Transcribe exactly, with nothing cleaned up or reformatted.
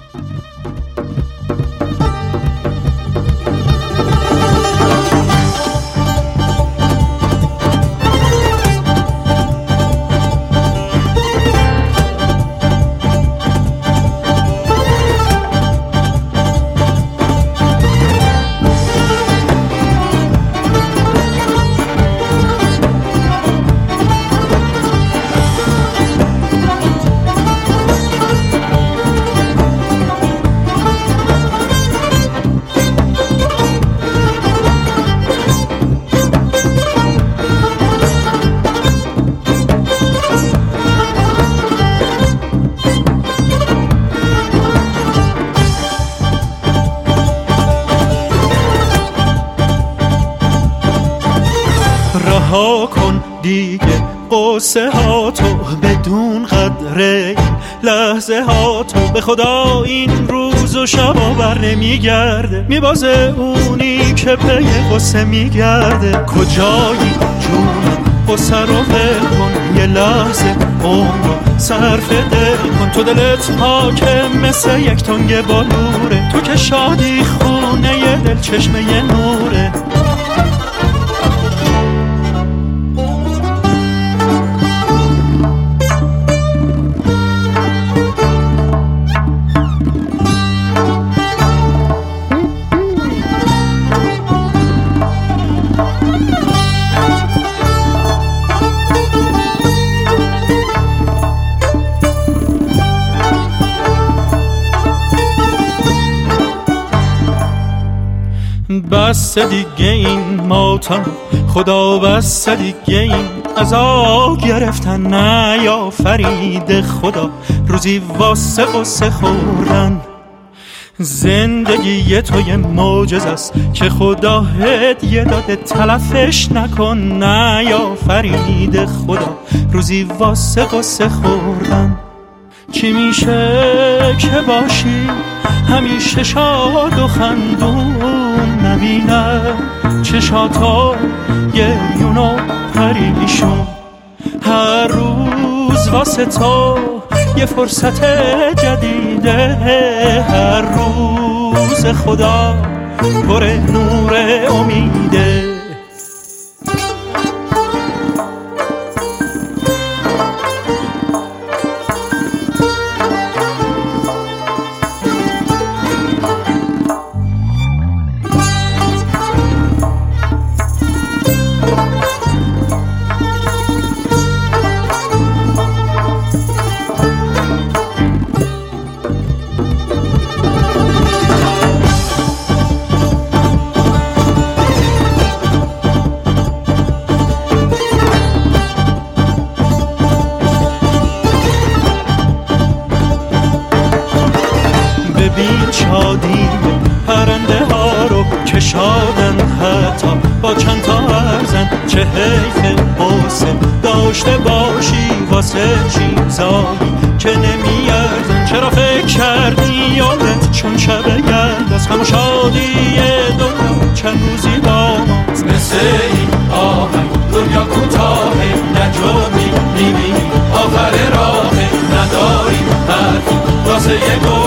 رها کن دیگه قصه ها تو بدون قدره لحظه ها تو، به خدا این روز و شبا بر نمیگرده، میبازه اونی که پی قصه میگرده. کجایی جون قصه رو ول کن، یه لحظه عمر رو صرف دل کن. تو دلت پاکه مثل یک تنگ بالوره، تو که شادی خونه ی دل چشمه ی نوره. بس دیگه این ماتم، خدا بس دیگه این عذاب گرفتن، نیافرید خدا روزی واسه قصه خوردن. زندگی تو یه معجزه است که خدا هدیه داده، تلفش نکن، نیافرید خدا روزی واسه قصه خوردن. چی میشه که باشی همیشه شاد و خندون، نبینه چشاتا گریون و پریشون. هر روز واسه تو یه فرصت جدیده، هر روز خدا پر نور امیده. ببین شادی پرنده ها رو که شادن، حتی با چند تا ارزن. چه حیف قصه داشته باشی واسه چیزایی که نمیارزن. چرا فکر کردی یادت چون شب گرد از همه شادی دنیا چند روزی با ماست. مثل این آهنگ دنیا کوتاهه، نجومی میبینی آخر راهه، نداریم حرفی واسه یه